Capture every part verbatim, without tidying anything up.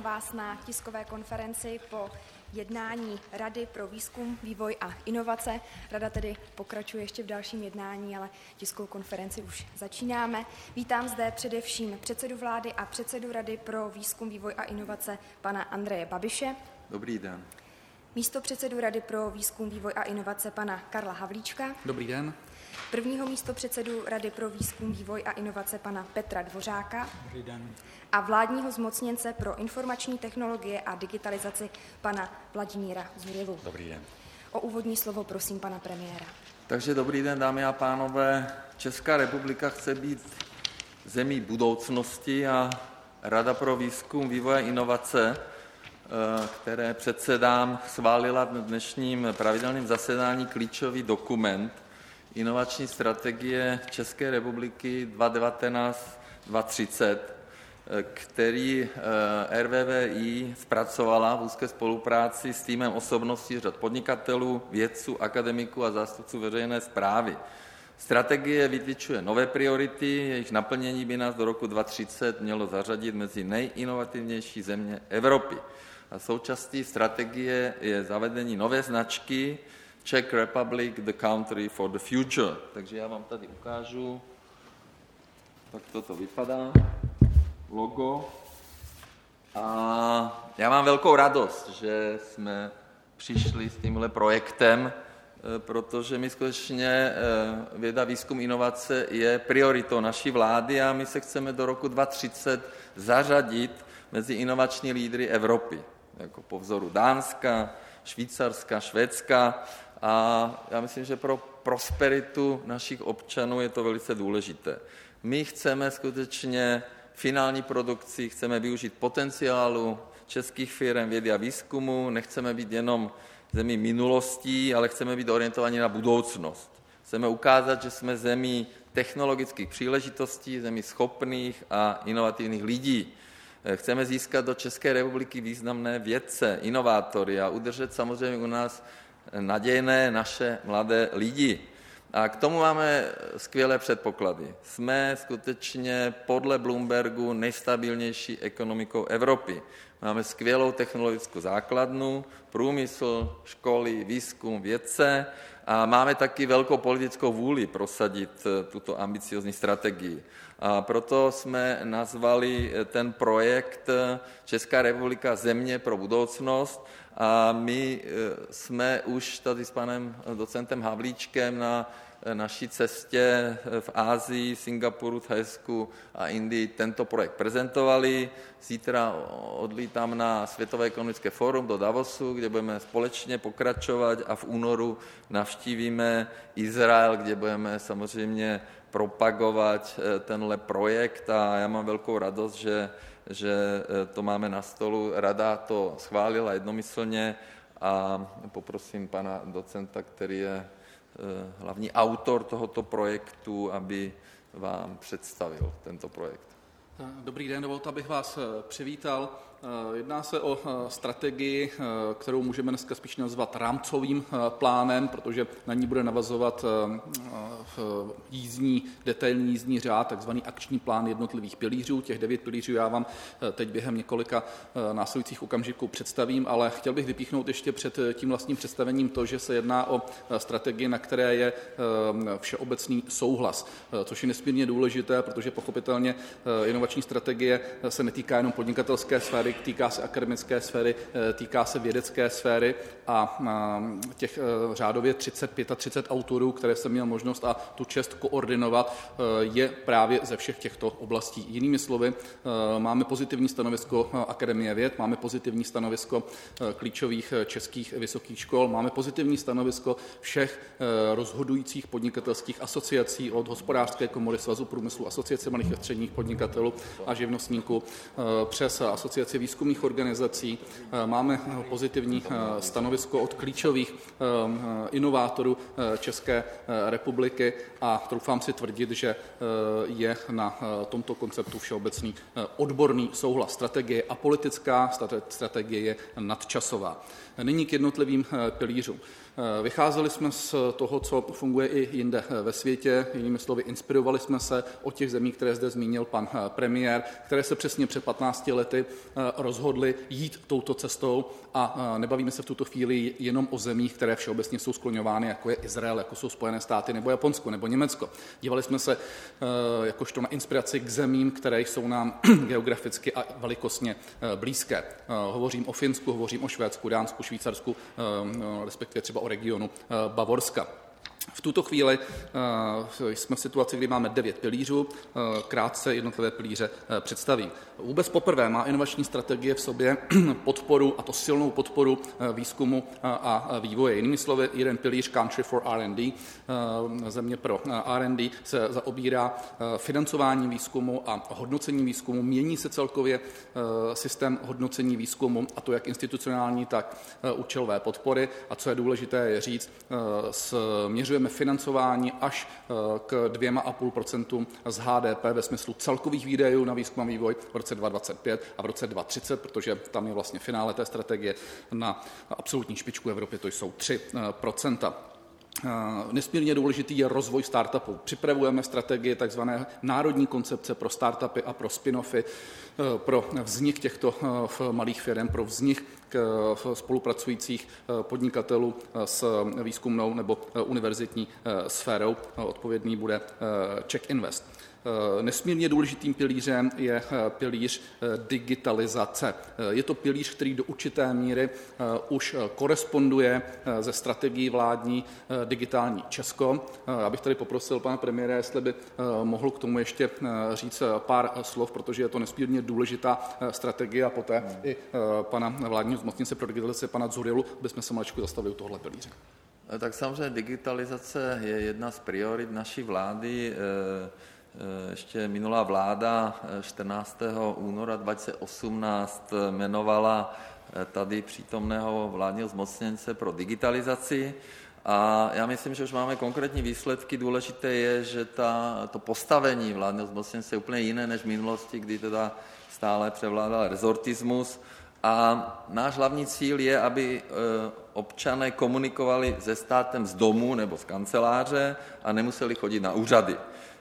vás na tiskové konferenci po jednání Rady pro výzkum, vývoj a inovace. Rada tedy pokračuje ještě v dalším jednání, ale tiskovou konferenci už začínáme. Vítám zde především předsedu vlády a předsedu Rady pro výzkum, vývoj a inovace pana Andreje Babiše. Dobrý den. Místopředsedu Rady pro výzkum, vývoj a inovace pana Karla Havlíčka. Dobrý den. Prvního místopředsedu Rady pro výzkum, vývoj a inovace pana Petra Dvořáka. Dobrý den. A vládního zmocněnce pro informační technologie a digitalizaci pana Vladimíra Dzurilu. Dobrý den. O úvodní slovo prosím pana premiéra. Takže dobrý den, dámy a pánové. Česká republika chce být zemí budoucnosti a Rada pro výzkum, vývoj a inovace, které předsedám, schválila na dnešním pravidelném zasedání klíčový dokument Inovační strategie České republiky dva tisíce devatenáct až dva tisíce třicet, který R V V I zpracovala v úzké spolupráci s týmem osobností řad podnikatelů, vědců, akademiků a zástupců veřejné správy. Strategie vytyčuje nové priority, jejich naplnění by nás do roku dva tisíce třicet mělo zařadit mezi nejinovativnější země Evropy. A součástí strategie je zavedení nové značky Czech Republic, the country for the future. Takže já vám tady ukážu, tak toto vypadá, logo. A já mám velkou radost, že jsme přišli s tímhle projektem, protože my skutečně věda, výzkum, inovace je prioritou naší vlády a my se chceme do roku dva tisíce třicet zařadit mezi inovační lídry Evropy, jako po vzoru Dánska, Švýcarska, Švédska. A já myslím, že pro prosperitu našich občanů je to velice důležité. My chceme skutečně finální produkci, chceme využít potenciálu českých firm vědy a výzkumu, nechceme být jenom zemí minulostí, ale chceme být orientovaní na budoucnost. Chceme ukázat, že jsme zemí technologických příležitostí, zemí schopných a inovativních lidí. Chceme získat do České republiky významné vědce, inovátory a udržet samozřejmě u nás nadějné naše mladé lidi. A k tomu máme skvělé předpoklady. Jsme skutečně podle Bloombergu nejstabilnější ekonomikou Evropy. Máme skvělou technologickou základnu, průmysl, školy, výzkum, vědce a máme taky velkou politickou vůli prosadit tuto ambiciozní strategii. A proto jsme nazvali ten projekt Česká republika země pro budoucnost a my jsme už tady s panem docentem Havlíčkem na naší cestě v Asii, Singapuru, Thajsku a Indii tento projekt prezentovali. Zítra odlítám na Světové ekonomické fórum do Davosu, kde budeme společně pokračovat a v únoru navštívíme Izrael, kde budeme samozřejmě propagovat tenhle projekt a já mám velkou radost, že, že to máme na stolu. Rada to schválila jednomyslně a poprosím pana docenta, který je hlavní autor tohoto projektu, aby vám představil tento projekt. Dobrý den, dovolte, abych vás přivítal. Jedná se o strategii, kterou můžeme dneska spíš nazvat rámcovým plánem, protože na ní bude navazovat jízdní, detailní jízdní řád, takzvaný akční plán jednotlivých pilířů. Těch devět pilířů já vám teď během několika následujících okamžiků představím, ale chtěl bych vypíchnout ještě před tím vlastním představením to, že se jedná o strategii, na které je všeobecný souhlas, což je nesmírně důležité, protože pochopitelně inovační strategie se netýká jenom podnikatelské sféry, týká se akademické sféry, týká se vědecké sféry a těch řádově třicet, třicet pět autorů, které jsem měl možnost a tu čest koordinovat, je právě ze všech těchto oblastí. Jinými slovy, máme pozitivní stanovisko Akademie věd, máme pozitivní stanovisko klíčových českých vysokých škol, máme pozitivní stanovisko všech rozhodujících podnikatelských asociací od Hospodářské komory, Svazu průmyslu, Asociace malých a středních podnikatelů a živnostníků přes Asociaci výzkumných organizací. Máme pozitivní stanovisko od klíčových inovátorů České republiky a troufám si tvrdit, že je na tomto konceptu všeobecný odborný souhlas. Strategie apolitická, strategie je nadčasová. Nyní k jednotlivým pilířům. Vycházeli jsme z toho, co funguje i jinde ve světě, jinými slovy inspirovali jsme se od těch zemí, které zde zmínil pan premiér. premiér, které se přesně před patnácti lety rozhodly jít touto cestou a nebavíme se v tuto chvíli jenom o zemích, které všeobecně jsou skloňovány, jako je Izrael, jako jsou Spojené státy nebo Japonsko nebo Německo. Dívali jsme se jakožto na inspiraci k zemím, které jsou nám geograficky a velikostně blízké. Hovořím o Finsku, hovořím o Švédsku, Dánsku, Švýcarsku, respektive třeba o regionu Bavorska. V tuto chvíli uh, jsme v situaci, kdy máme devět pilířů, uh, krátce jednotlivé pilíře uh, představím. Vůbec poprvé má inovační strategie v sobě podporu, a to silnou podporu uh, výzkumu uh, a vývoje. Jinými slovy, jeden pilíř Country for R and D, uh, země pro uh, R and D, se zaobírá uh, financování výzkumu a hodnocení výzkumu. Mění se celkově uh, systém hodnocení výzkumu, a to jak institucionální, tak uh, účelové podpory. A co je důležité, je říct, uh, směřujeme financování až k dvěma a půl procentům z H D P ve smyslu celkových výdajů na výzkum a vývoj v roce dva tisíce dvacet pět a v roce dva tisíce třicet, protože tam je vlastně finále té strategie na absolutní špičku Evropy, to jsou tři procenta. Nesmírně důležitý je rozvoj startupů. Připravujeme strategii tzv. Národní koncepce pro startupy a pro spin-offy, pro vznik těchto malých firm, pro vznik spolupracujících podnikatelů s výzkumnou nebo univerzitní sférou. Odpovědný bude Czech Invest. Nesmírně důležitým pilířem je pilíř digitalizace. Je to pilíř, který do určité míry už koresponduje ze strategií vládní Digitální Česko. Já bych tady poprosil pana premiéra, jestli by mohl k tomu ještě říct pár slov, protože je to nesmírně důležitá strategie, a poté hmm. i pana vládního zmocněnce pro digitalizaci, pana Dzurilu, bychom se maličku zastavili u tohle pilíře. Tak samozřejmě digitalizace je jedna z priorit naší vlády. Ještě minulá vláda čtrnáctého února dva tisíce osmnáct jmenovala tady přítomného vládního zmocněnce pro digitalizaci a já myslím, že už máme konkrétní výsledky. Důležité je, že ta, to postavení vládního zmocněnce je úplně jiné než v minulosti, kdy teda stále převládal rezortismus. A náš hlavní cíl je, aby občané komunikovali se státem z domu nebo z kanceláře a nemuseli chodit na úřady.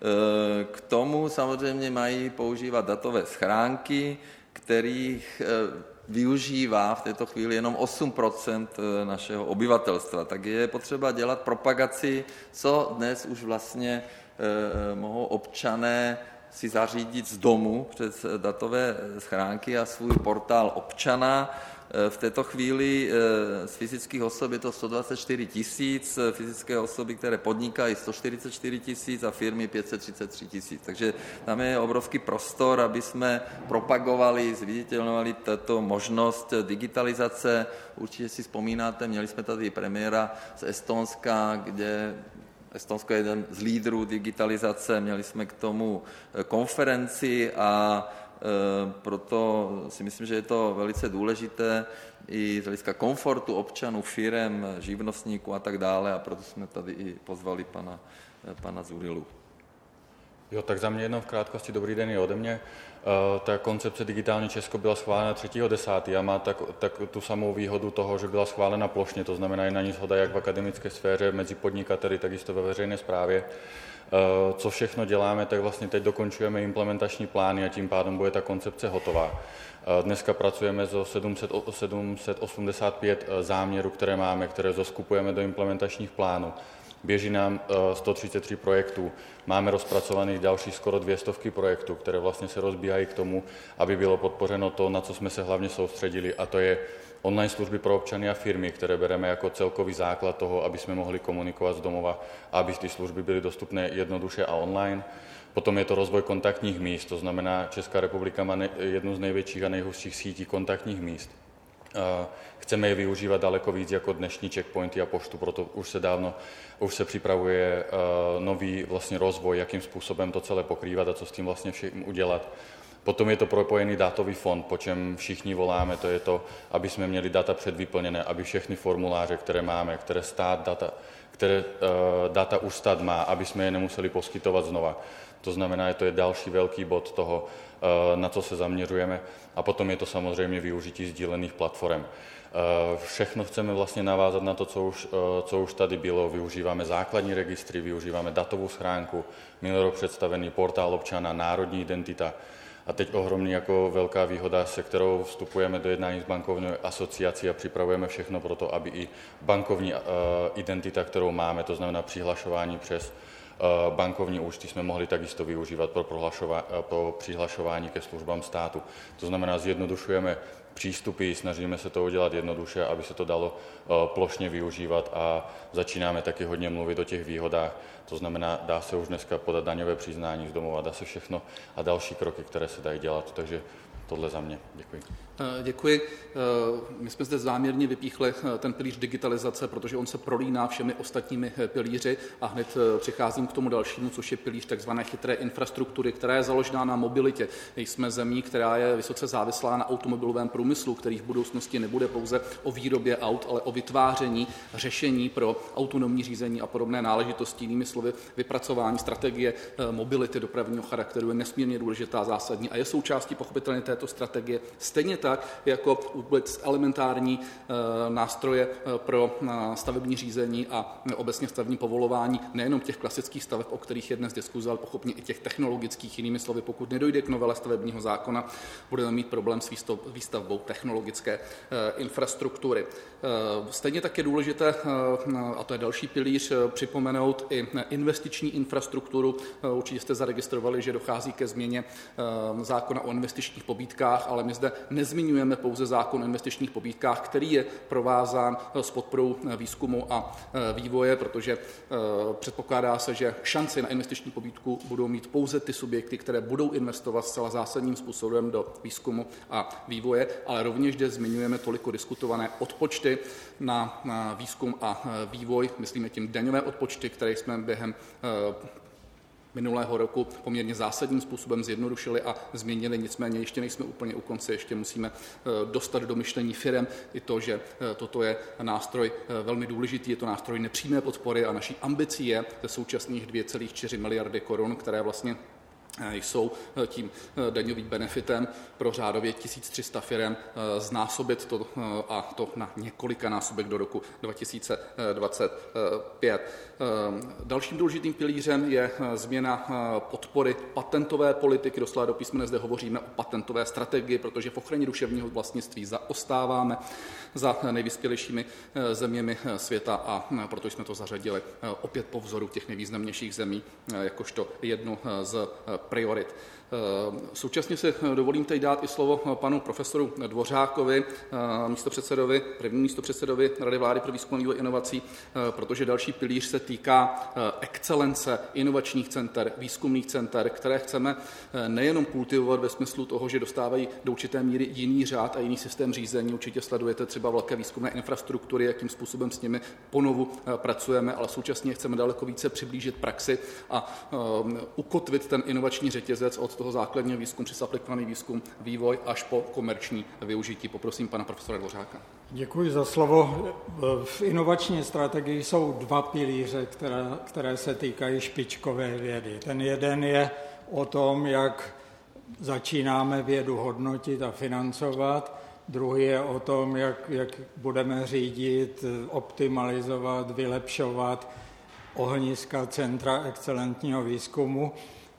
K tomu samozřejmě mají používat datové schránky, kterých využívá v této chvíli jenom osm procent našeho obyvatelstva. Tak je potřeba dělat propagaci, co dnes už vlastně mohou občané si zařídit z domu přes datové schránky a svůj portál občana. V této chvíli z fyzických osob je to sto dvacet čtyři tisíc, fyzické osoby, které podnikají, sto čtyřicet čtyři tisíc a firmy pět set třicet tři tisíc. Takže tam je obrovský prostor, aby jsme propagovali, zviditelňovali tato možnost digitalizace. Určitě si vzpomínáte, měli jsme tady premiéra z Estonska, kde Estonsko je jeden z lídrů digitalizace, měli jsme k tomu konferenci a proto si myslím, že je to velice důležité i z hlediska komfortu občanů, firem, živnostníků a tak dále, a proto jsme tady i pozvali pana, pana Dzurilu. Jo, tak za mě jenom v krátkosti dobrý den i ode mě. Uh, ta koncepce Digitální Česko byla schválena třetího desátého a má tak, tak tu samou výhodu toho, že byla schválena plošně, to znamená, je na ní shoda jak v akademické sféře, mezi podnikateli, tak isto ve veřejné správě. Uh, co všechno děláme, tak vlastně teď dokončujeme implementační plány a tím pádem bude ta koncepce hotová. Uh, dneska pracujeme so sedm set osmdesát pět záměrů, které máme, které zoskupujeme do implementačních plánů. Běží nám sto třicet tři projektů. Máme rozpracovaných dalších skoro dvě stovky projektů, které vlastně se rozbíhají k tomu, aby bylo podpořeno to, na co jsme se hlavně soustředili, a to je online služby pro občany a firmy, které bereme jako celkový základ toho, aby jsme mohli komunikovat z domova a aby ty služby byly dostupné jednoduše a online. Potom je to rozvoj kontaktních míst, to znamená, Česká republika má jednu z největších a nejhustších sítí kontaktních míst. Chceme je využívat daleko víc jako dnešní checkpointy a poštu, proto už se dávno, už se připravuje nový vlastně rozvoj, jakým způsobem to celé pokrývat a co s tím vlastně vším udělat. Potom je to propojený datový fond, po čem všichni voláme, to je to, aby jsme měli data předvyplněné, aby všechny formuláře, které máme, které stát data, které uh, data už stát má, aby jsme je nemuseli poskytovat znova. To znamená, že to je další velký bod toho, uh, na co se zaměřujeme. A potom je to samozřejmě využití sdílených platform. Uh, všechno chceme vlastně navázat na to, co už, uh, co už tady bylo. Využíváme základní registry, využíváme datovou schránku, minulý rok představený portál občana, národní identita. A teď ohromný jako velká výhoda, se kterou vstupujeme do jednání s bankovní asociací a připravujeme všechno pro to, aby i bankovní uh, identita, kterou máme, to znamená přihlašování přes uh, bankovní účty, jsme mohli takisto využívat pro, pro přihlašování ke službám státu. To znamená, zjednodušujeme přístupy, snažíme se to udělat jednoduše, aby se to dalo uh, plošně využívat a začínáme taky hodně mluvit o těch výhodách. To znamená, dá se už dneska podat daňové přiznání z domova, dá se všechno a další kroky, které se dají dělat. Takže tohle za mě. Děkuji. Děkuji. My jsme zde záměrně vypíchli ten pilíř digitalizace, protože on se prolíná všemi ostatními pilíři a hned přicházím k tomu dalšímu, což je pilíř takzvané chytré infrastruktury, která je založená na mobilitě. Jsme zemí, která je vysoce závislá na automobilovém průmyslu, který v budoucnosti nebude pouze o výrobě aut, ale o vytváření řešení pro autonomní řízení a podobné náležitosti. Jinými slovy, vypracování strategie mobility dopravního charakteru je nesmírně důležitá, zásadní a je součástí pochopitelně této strategie. Stejně tak jako vůbec elementární e, nástroje e, pro e, stavební řízení a e, obecně stavební povolování nejenom těch klasických staveb, o kterých je dnes diskuze, ale pochopně i těch technologických. Jinými slovy, pokud nedojde k novele stavebního zákona, budeme mít problém s výstavbou technologické e, infrastruktury. E, stejně tak je důležité, e, a to je další pilíř, e, připomenout i investiční infrastrukturu. E, určitě jste zaregistrovali, že dochází ke změně e, zákona o investičních pobídkách, ale my zde nezmiňujeme pouze zákon o investičních pobídkách, který je provázán s podporou výzkumu a vývoje, protože předpokládá se, že šanci na investiční pobídku budou mít pouze ty subjekty, které budou investovat zcela zásadním způsobem do výzkumu a vývoje, ale rovněž zde zmiňujeme toliko diskutované odpočty na výzkum a vývoj, myslíme tím daňové odpočty, které jsme během minulého roku poměrně zásadním způsobem zjednodušili a změnili, nicméně ještě nejsme úplně u konce, ještě musíme dostat do myšlení firem i to, že toto je nástroj velmi důležitý, je to nástroj nepřímé podpory a naší ambicí je ze současných dvě celé čtyři miliardy korun, které vlastně jsou tím daňovým benefitem pro řádově tisíc tři sta firem znásobit to a to na několika násobek do roku dva tisíce dvacet pět. Dalším důležitým pilířem je změna podpory patentové politiky. Doslova do písmene zde hovoříme o patentové strategii, protože v ochraně duševního vlastnictví zaostáváme za nejvyspělejšími zeměmi světa a proto jsme to zařadili opět po vzoru těch nejvýznamnějších zemí jakožto jednu z priorit. Současně si dovolím teď dát i slovo panu profesoru Dvořákovi, místopředsedovi, první místopředsedovi Rady vlády pro výzkum, vývoj inovací, protože další pilíř se týká excelence inovačních center, výzkumných center, které chceme nejenom kultivovat ve smyslu toho, že dostávají do určité míry jiný řád a jiný systém řízení. Určitě sledujete třeba velké výzkumné infrastruktury, jakým způsobem s nimi ponovu pracujeme, ale současně chceme daleko více přiblížit praxi a ukotvit ten inovační řetězec od toho základního výzkumu přes aplikovaný výzkum, vývoj až po komerční využití. Poprosím pana profesora Dvořáka. Děkuji za slovo. V inovační strategii jsou dva pilíře, které, které se týkají špičkové vědy. Ten jeden je o tom, jak začínáme vědu hodnotit a financovat. Druhý je o tom, jak, jak budeme řídit, optimalizovat, vylepšovat ohniska Centra excelentního výzkumu.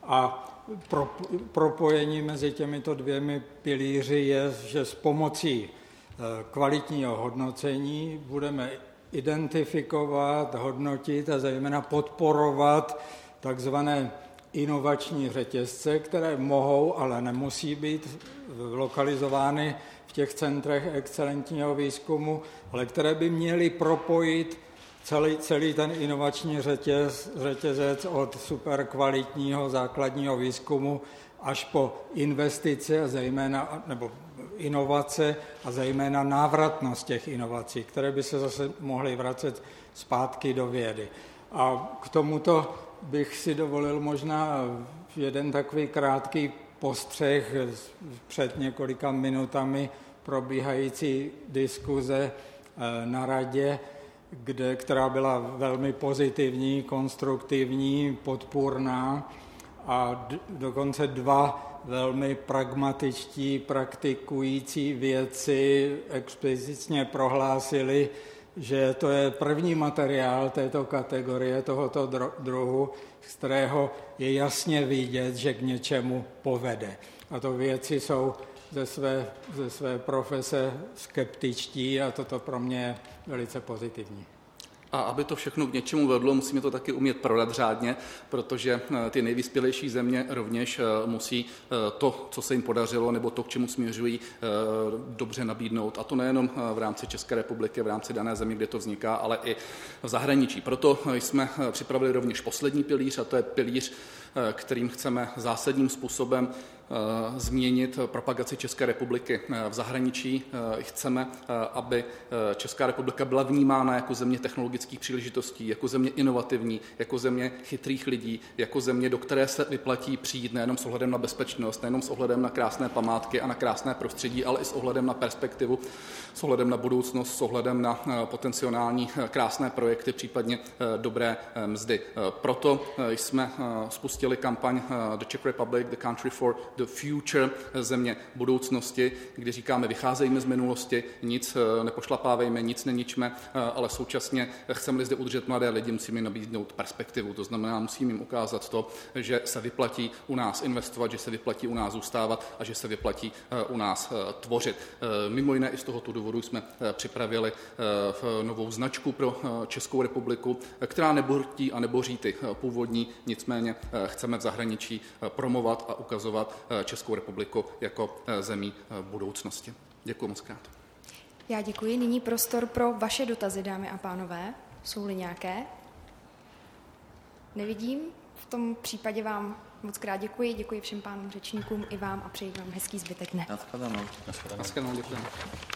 A pro, propojení mezi těmito dvěmi pilíři je, že s pomocí kvalitního hodnocení budeme identifikovat, hodnotit a zejména podporovat takzvané inovační řetězce, které mohou, ale nemusí být lokalizovány v těch centrech excelentního výzkumu, ale které by měly propojit celý, celý ten inovační řetěz, řetězec od superkvalitního základního výzkumu až po investice a zejména, nebo inovace a zejména návratnost těch inovací, které by se zase mohly vracet zpátky do vědy. A k tomuto bych si dovolil možná jeden takový krátký postřeh před několika minutami probíhající diskuze na radě, kde, která byla velmi pozitivní, konstruktivní, podpůrná a d- dokonce dva velmi pragmatičtí, praktikující vědci explicitně prohlásili, že to je první materiál této kategorie, tohoto druhu, z kterého je jasně vidět, že k něčemu povede. A to vědci jsou ze své, ze své profese skeptičtí a toto pro mě je velice pozitivní. A aby to všechno k něčemu vedlo, musíme to taky umět prodat řádně, protože ty nejvyspělejší země rovněž musí to, co se jim podařilo, nebo to, k čemu směřují, dobře nabídnout. A to nejenom v rámci České republiky, v rámci dané země, kde to vzniká, ale i v zahraničí. Proto jsme připravili rovněž poslední pilíř, a to je pilíř, kterým chceme zásadním způsobem změnit propagaci České republiky v zahraničí. Chceme, aby Česká republika byla vnímána jako země technologických příležitostí, jako země inovativní, jako země chytrých lidí, jako země, do které se vyplatí přijít nejenom s ohledem na bezpečnost, nejenom s ohledem na krásné památky a na krásné prostředí, ale i s ohledem na perspektivu, s ohledem na budoucnost, s ohledem na potenciální krásné projekty, případně dobré mzdy. Proto jsme spustili kampaň The Czech Republic, The Country for the Future, země budoucnosti, kdy říkáme, vycházejme z minulosti, nic nepošlapávejme, nic neničme, ale současně chceme-li zde udržet mladé lidi, musíme jim nabídnout perspektivu. To znamená, musíme jim ukázat to, že se vyplatí u nás investovat, že se vyplatí u nás zůstávat a že se vyplatí u nás tvořit. Mimo jiné i z tohoto důvodu jsme připravili novou značku pro Českou republiku, která nebortí a neboří ty původní, nicméně chceme v zahraničí promovat a ukazovat Českou republiku jako zemí budoucnosti. Děkuji moc krát. Já děkuji. Nyní prostor pro vaše dotazy, dámy a pánové. Jsou-li nějaké? Nevidím. V tom případě vám moc krát děkuji. Děkuji všem pánům řečníkům i vám a přeji vám hezký zbytek dne. Naschledanou. Naschledanou, děkuji.